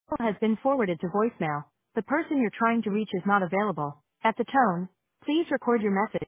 has been forwarded to voicemail. The person you're trying to reach is not available. At the tone, please record your message.